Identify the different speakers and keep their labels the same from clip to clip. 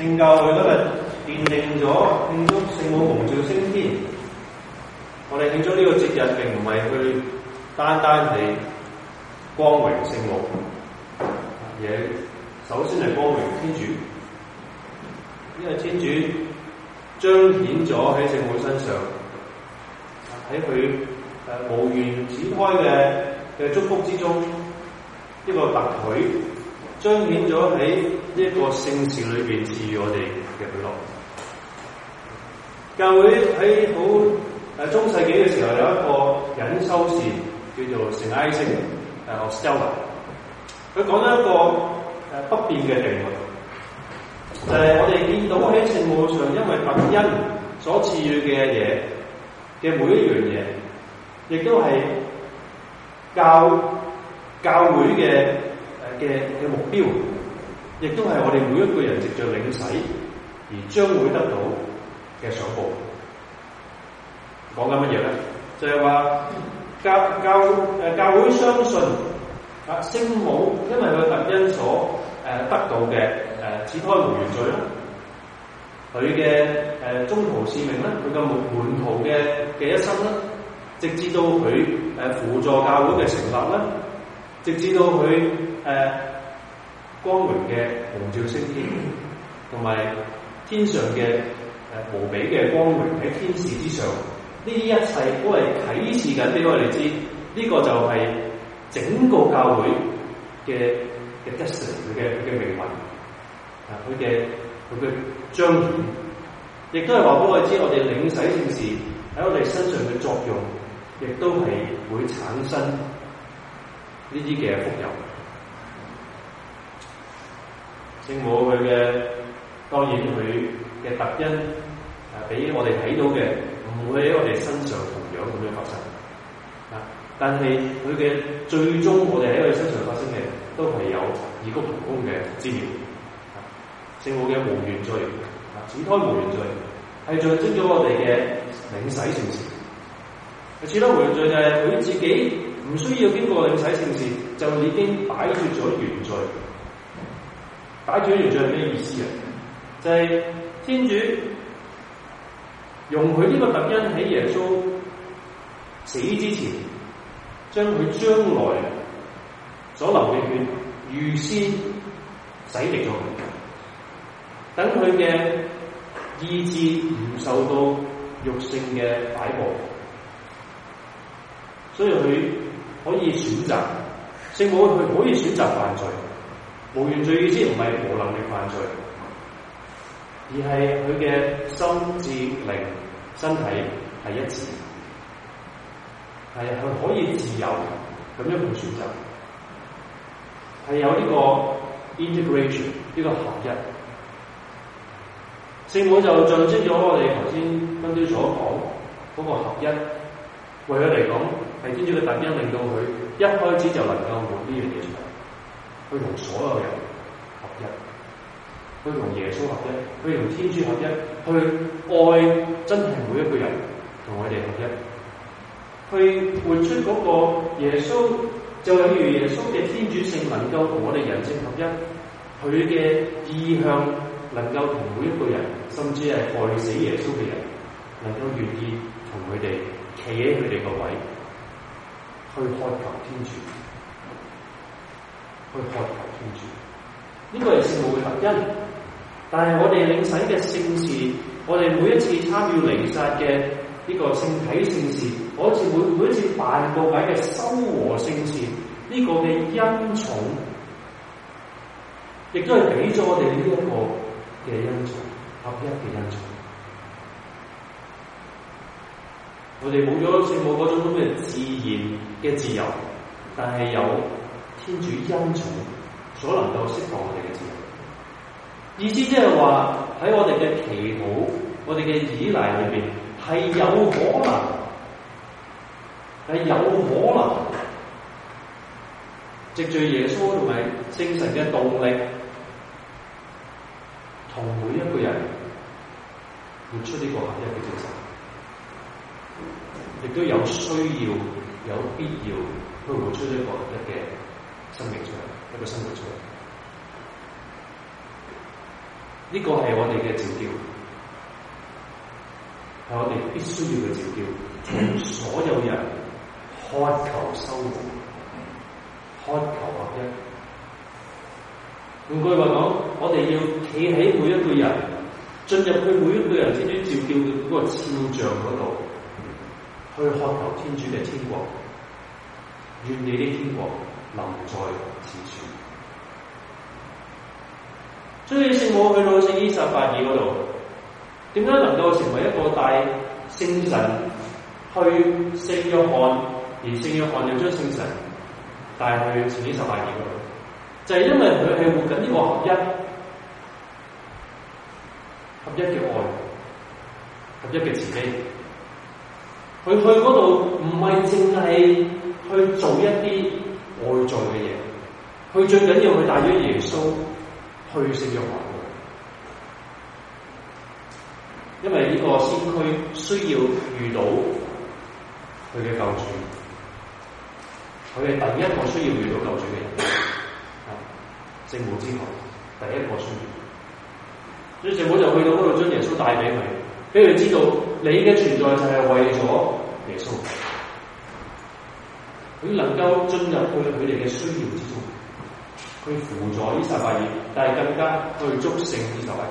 Speaker 1: 聖教會今日奠定咗慶祝聖母蒙召升天。我哋慶祝呢個節日並唔係去單單地光榮聖母，而首先係光榮天主，因為天主彰顯咗喺聖母身上，喺佢無緣展開嘅祝福之中，一個特許彰顯咗喺呢一個聖事裏邊賜予我哋嘅許諾。教會喺好中世紀嘅時候有一個隱修士叫做聖埃西奧斯特拉，佢講咗一個不變嘅定律，就係我哋見到喺聖母上因為特恩所賜予嘅嘢嘅每一樣嘢，亦都係教會嘅目標，亦都係我哋每一個人藉著領洗而將會得到嘅賞報。講緊乜嘢咧？就係話教會相信聖母因為佢特恩所得到嘅始胎無原罪啦，佢嘅中途使命啦，佢嘅門徒嘅一生啦，直至到佢輔助教會嘅成立啦，直至到佢光榮嘅蒙召升天，同埋天上嘅無比嘅光榮喺天使之上，呢啲一切都係啟示緊俾我哋知，呢個就係整個教會嘅 destiny， 佢嘅命運，佢嘅彰顯，亦都係話俾我哋知，我哋領洗聖事喺我哋身上嘅作用，亦都係會產生呢啲嘅福佑。聖母佢嘅當然佢嘅特恩俾我哋睇到嘅唔會喺我哋身上同樣咁樣發生，但係佢嘅最終我哋喺佢身上發生嘅都係有異曲同工嘅資料。聖母嘅無原罪，始胎無原罪係象徵咗我哋嘅領洗聖事。始胎無原罪就係佢自己唔需要經過領洗聖事就已經擺脫咗原罪。擺脫原罪係咩意思啊？就係天主容許呢個特恩喺耶穌死之前，將佢將來所流嘅血預先洗滌咗佢，等佢嘅意志唔受到肉性嘅擺佈，所以佢可以選擇，聖母佢可以選擇犯罪。無原罪意思唔係無能力犯罪，而係佢嘅心智靈身體係一致，係佢可以自由咁樣去選擇，係有呢個 integration 呢個合一。聖母就象徵咗我哋頭先今朝所講嗰個合一，為佢嚟講係天主嘅特恩，令到佢一開始就能夠活呢樣嘢出嚟。佢同所有人合一，佢同耶穌合一，佢同天主合一，去愛真係每一個人，同我哋合一，去活出嗰個耶穌，就有如耶穌嘅天主性能夠同我哋人性合一，佢嘅意向能夠同每一個人，甚至係害死耶穌嘅人，能夠願意同佢哋企喺佢哋個位，去渴求天主。去渴求天主，呢個係聖母嘅特恩。但係我哋領洗嘅聖事，我哋每一次參與彌撒嘅呢個聖體聖事，每一次辦告解嘅修和聖事，呢個嘅恩寵，亦都係俾咗我哋呢一個嘅恩寵，合一嘅恩寵。我哋冇咗聖母嗰種咁嘅自然嘅自由，但係有天主恩寵所能夠釋放我哋嘅自由。意思即係話喺我哋嘅祈禱、我哋嘅依賴裏邊，係有可能藉住耶穌同埋聖神嘅動力，同每一個人活出呢個合一嘅精神，亦都有需要、有必要去活出呢個合一嘅生命出嚟，一個生活出嚟。 呢個係我哋嘅召叫，係我哋必須要嘅召叫，從所有人渴求修和，渴求合一。換句話講，我哋要企喺每一個人，進入去每一個人天主召叫嘅嗰個肖像嗰度，去渴求天主嘅天國。願你的天國臨在此處。所以聖母去到聖伊撒伯爾嗰度，點解能夠成為一個帶聖神去聖約翰，而聖約翰又將聖神帶去聖伊撒伯爾嗰度？就係因為佢係活緊呢個合一嘅愛，合一嘅慈悲。佢去嗰度唔係淨係去做一啲外在嘅嘢，佢最緊要去帶咗耶穌去聖約翰，因為呢個先驅需要遇到佢嘅救主，佢係第一個需要遇到救主嘅人。聖母之後，第一個需要，所以聖母就去到嗰度將耶穌帶俾佢，俾佢知道你嘅存在就係為咗耶穌，佢能夠進入去佢哋嘅需要之中，去輔助伊撒伯爾，但係更加去祝聖伊撒伯爾。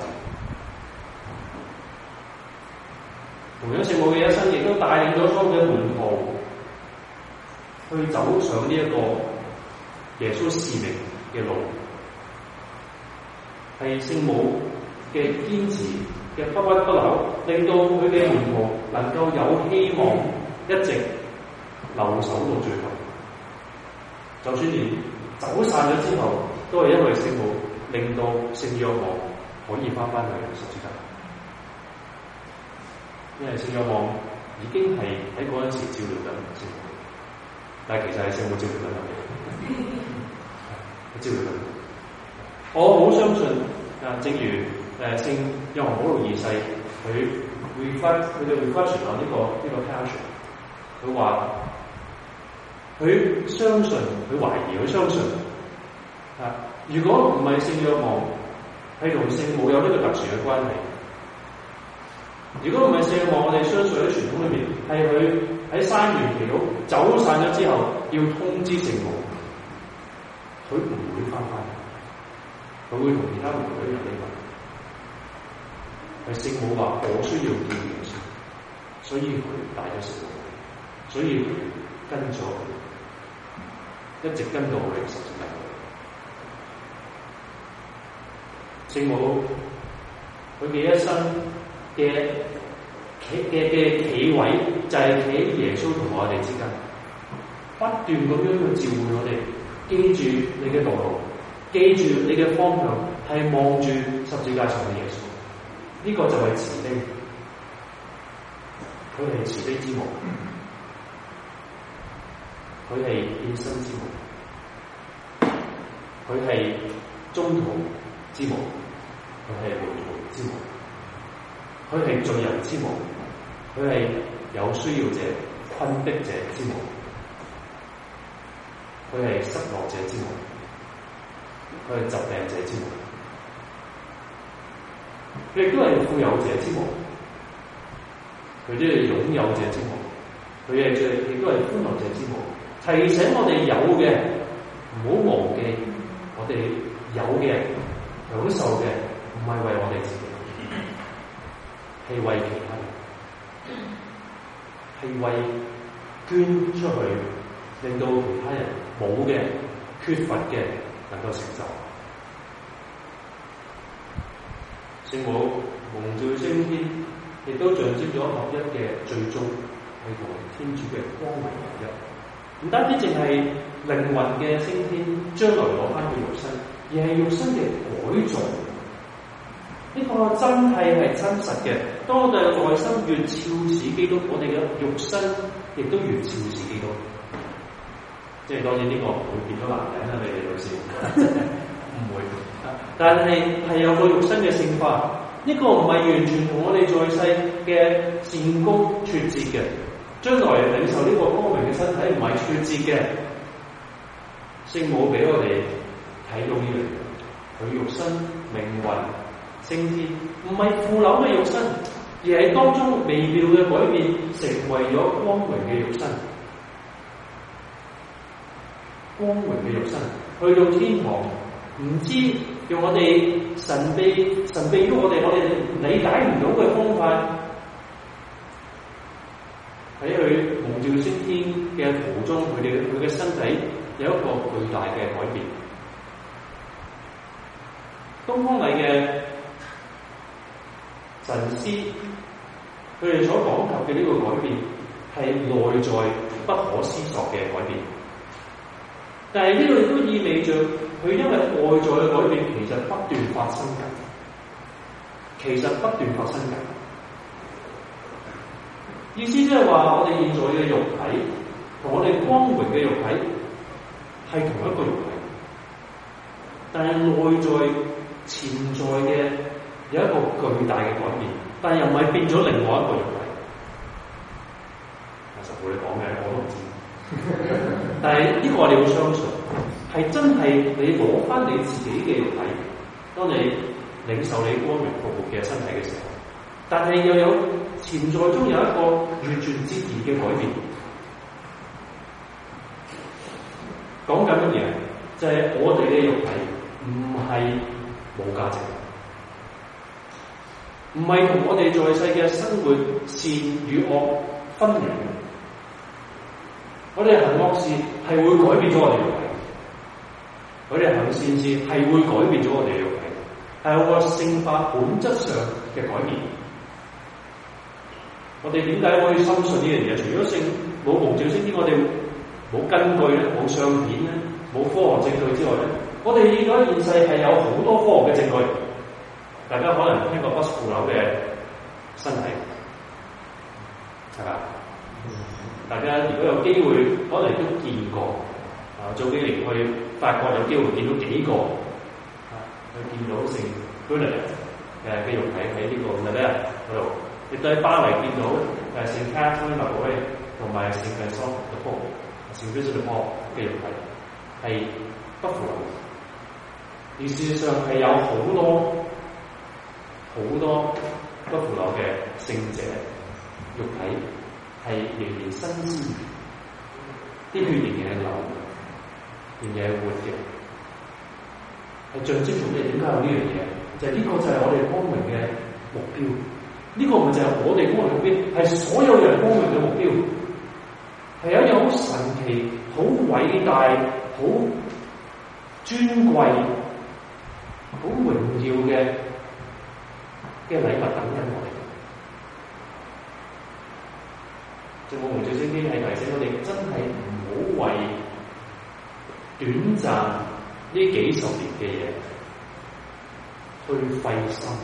Speaker 1: 同樣聖母嘅一生亦都帶領咗所有嘅門徒去走上呢一個耶穌使命嘅路。係聖母嘅堅持嘅不屈不撓，令到佢嘅門徒能夠有希望一直留守到最後。就算連走散咗之後，都係因為聖母令到聖約翰可以翻返去十字架。因為聖約翰已經係喺嗰陣時照料緊聖母，但係其實係聖母照料緊佢，照料緊。我好相信正如聖約翰保祿二世佢哋 reflection 下呢個 passion， 佢話佢相信，佢懷疑，佢相信如果唔係聖約翰係同聖母有呢個特殊嘅關係，如果唔係聖約翰，我哋相信喺傳統裏面係佢喺山園祈禱走散咗之後要通知聖母，佢唔會翻返嚟。佢會同其他門徒一樣呢個，係聖母話我需要見耶穌，所以佢帶咗聖母，所以佢跟咗佢，一直跟到佢十字架。聖母佢嘅一生嘅企位就係企喺耶穌同我哋之間，不斷咁樣去召喚我哋，記住你嘅道路。記住你嘅方向係望住十字架上嘅耶穌，呢個就係慈悲，佢係慈悲之母，佢係獻身之母，佢係中途之母，佢係門徒之母，佢係罪人之母，佢係有需要者、困迫者之母，佢係失落者之母。佢係疾病者之母，佢亦都係富有者之母，佢都係擁有者之母，佢亦都係歡樂者之母。提醒我哋有嘅唔好忘記，我哋有嘅享受嘅唔係為我哋自己，係為其他人，係為捐出去，令到其他人冇嘅、缺乏嘅能夠成就。聖母蒙召升天，亦都象徵咗合一嘅最終係同天主嘅光榮合一。唔單止淨係靈魂嘅升天，將來攞翻佢肉身，而係肉身嘅改造。呢個真係真實嘅。當我哋內心越肖似基督，我哋嘅肉身亦都越肖似基督。即係當然呢個唔會變咗男人啦，你哋老師唔會。但係有個肉身嘅聖化，呢個唔係完全同我哋在世嘅善功脫節嘅。將來領受呢個光榮嘅身體唔係脫節嘅。聖母俾我哋睇到呢樣嘢，佢肉身、靈魂、聖升天，唔係腐朽嘅肉身，而係當中微妙嘅改變，成為咗光榮嘅肉身。光榮嘅肉身去到天堂，唔知用我哋神秘於我哋理解唔到嘅方法，喺佢蒙召升天嘅途中，佢嘅身體有一個巨大嘅改變。東方禮嘅神師，佢哋所講及嘅呢個改變係內在不可思索嘅改變，但係呢個亦都意味着佢因為外在嘅改變，其實不斷發生緊，意思即係話我哋現在嘅肉體同我哋光榮嘅肉體係同一個肉體，但係內在潛在嘅有一個巨大嘅改變，但又唔係變咗另外一個肉體。實乎你講嘅我都唔知，但係呢個我哋要相信，係真係你攞翻你自己嘅肉體，當你領受你光榮復活嘅身體嘅時候，但係又有潛在中有一個完全截然嘅改變。講緊乜嘢？就係我哋嘅肉體唔係冇價值，唔係同我哋在世嘅生活善與惡分離。我哋行惡事係會改變咗我哋肉體，我哋行善事係會改變咗我哋肉體，係有個性化本質上嘅改變。我哋點解可以深信呢樣嘢？除咗冇蒙召升天，我哋冇根據咧，冇相片咧，冇科學證據之外咧，我哋而家現世係有好多科學嘅證據。大家可能聽過不腐朽嘅身體，係嘛？大家如果有機會，可能都見過。早幾年去法國有機會見到幾個，去見到聖本尼嘅肉體喺呢個咩咧嗰度，亦都喺巴黎見到聖卡通納威同埋聖費桑嘅波，聖菲斯嘅波嘅肉體係不腐朽，而事實上係有好多不腐朽嘅聖者肉體係仍然新鮮，啲血仍然係流，仍然係活嘅，係象徵住咩？點解有呢樣嘢？就係呢個就係我哋光榮嘅目標，呢個咪就係我哋光榮嘅目標，係所有人光榮嘅目標，係有一樣好神奇、好偉大、好尊貴、好榮耀嘅禮物等緊我哋。聖母蒙召升天係提醒我哋，真係唔好為短暫呢幾十年嘅嘢去費心，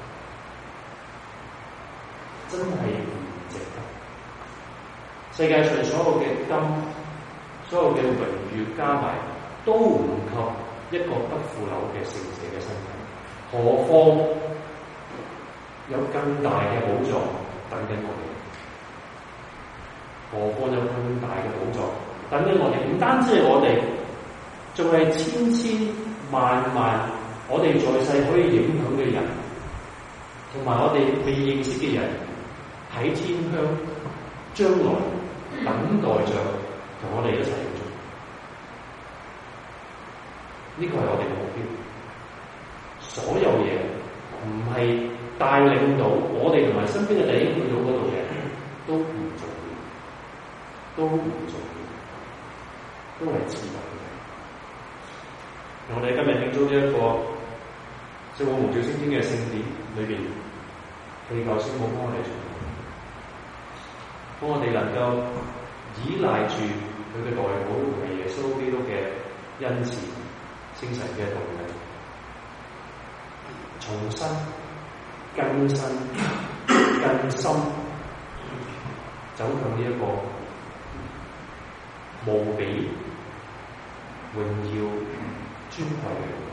Speaker 1: 真係唔值得。世界上所有嘅金、所有嘅榮譽加埋，都唔及一個不腐朽嘅聖者嘅身體，何況有更大嘅寶藏等緊我哋。何況有更大嘅寶藏等緊我哋，唔單止係我哋，仲係千千萬萬我哋在世可以影響嘅人，同埋我哋未認識嘅人，喺天鄉將來等待着同我哋一齊去做。呢個係我哋嘅目標。所有嘢唔係帶領到我哋同埋身邊嘅弟兄去到嗰度嘅，都唔重要。都唔重要，都係次等嘅。我哋今日慶祝呢一個聖母蒙召升天嘅聖典裏邊，祈求聖母幫我哋做，幫我哋能夠依賴住佢嘅代寶係耶穌基督嘅恩賜、聖神嘅動力，重新、更新、更深走向呢一個無比榮耀尊貴嘅